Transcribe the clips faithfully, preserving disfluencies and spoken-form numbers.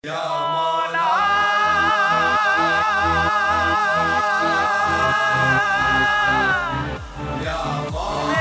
या मौला या मौला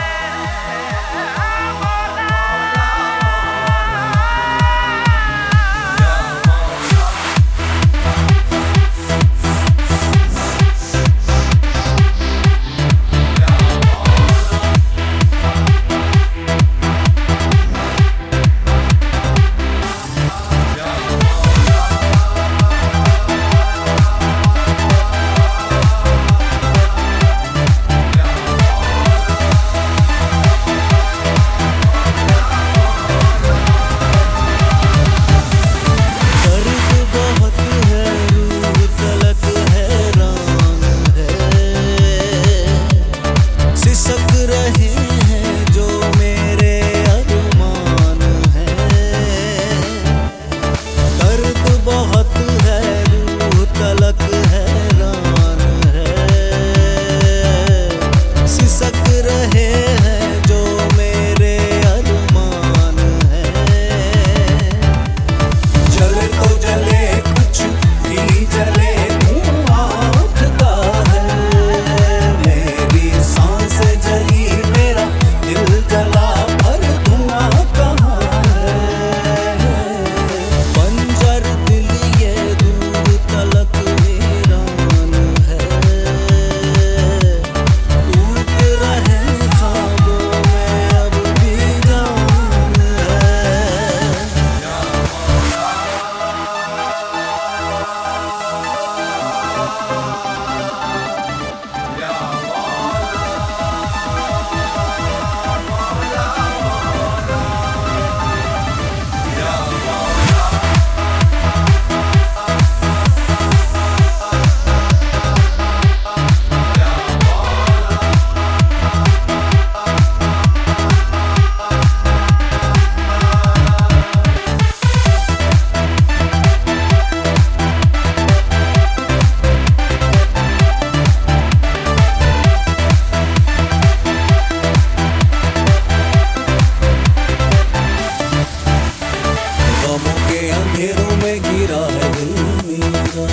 अंधेरों में गिरा है दिल मेरा,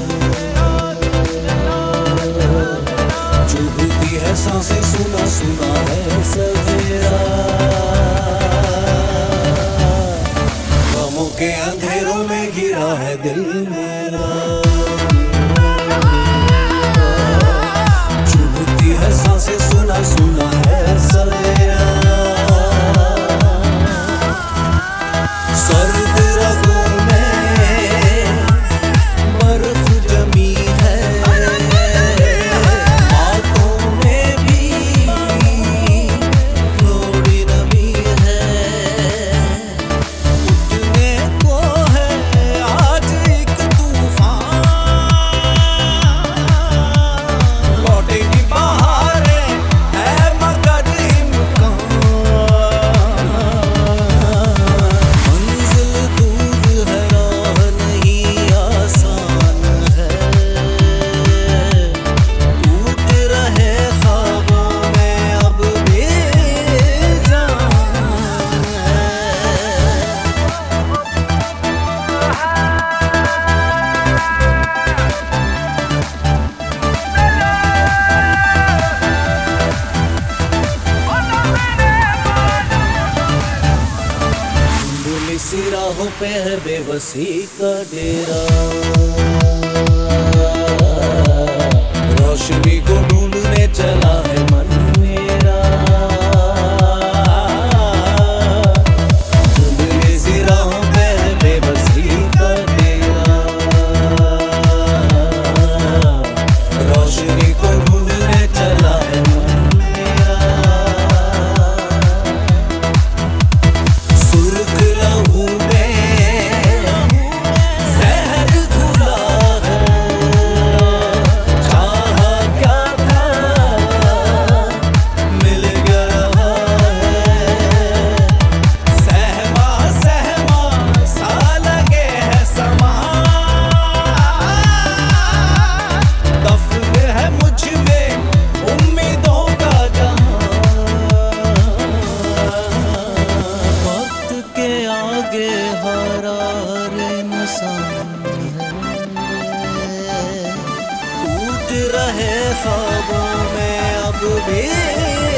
चुभती है सांसें, सुना सुना है सवेरा। गमों के अंधेरों में गिरा है दिल मेरा, चुभती है सांसें, सुना सुना है सवेरा। सर्द रगों में बर्फ जमी है, बातों में भी थोड़ी नमी है। उठने को है आज एक तूफान, लौटेगी बहारें है मगर इम्कान। इसी राहों पे है बेबसी का डेरा, रोशनी को ढूंढने चला है मन मेरा। इसी राहों पे है बेबसी का डेरा, रोशनी को ढूंढने चला है मन मेरा। सुर्ख लहू में जहर घुला है ख्वाबों में अब भी